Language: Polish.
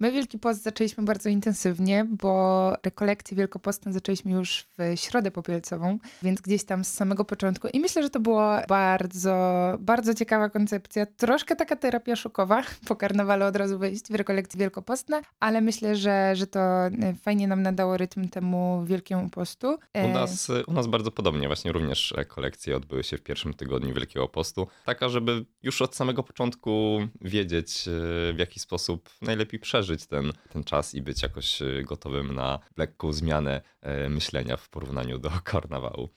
My Wielki Post zaczęliśmy bardzo intensywnie, bo rekolekcje wielkopostne zaczęliśmy już w Środę Popielcową, więc gdzieś tam z samego początku. I myślę, że to była bardzo, bardzo ciekawa koncepcja. Troszkę taka terapia szokowa, po karnawalu od razu wejść w rekolekcje wielkopostne, ale myślę, że to fajnie nam nadało rytm temu Wielkiemu Postu. U nas bardzo podobnie, właśnie również kolekcje odbyły się w pierwszym tygodniu Wielkiego Postu. Taka, żeby już od samego początku wiedzieć, w jaki sposób najlepiej przeżyć ten czas i być jakoś gotowym na lekką zmianę myślenia w porównaniu do karnawału.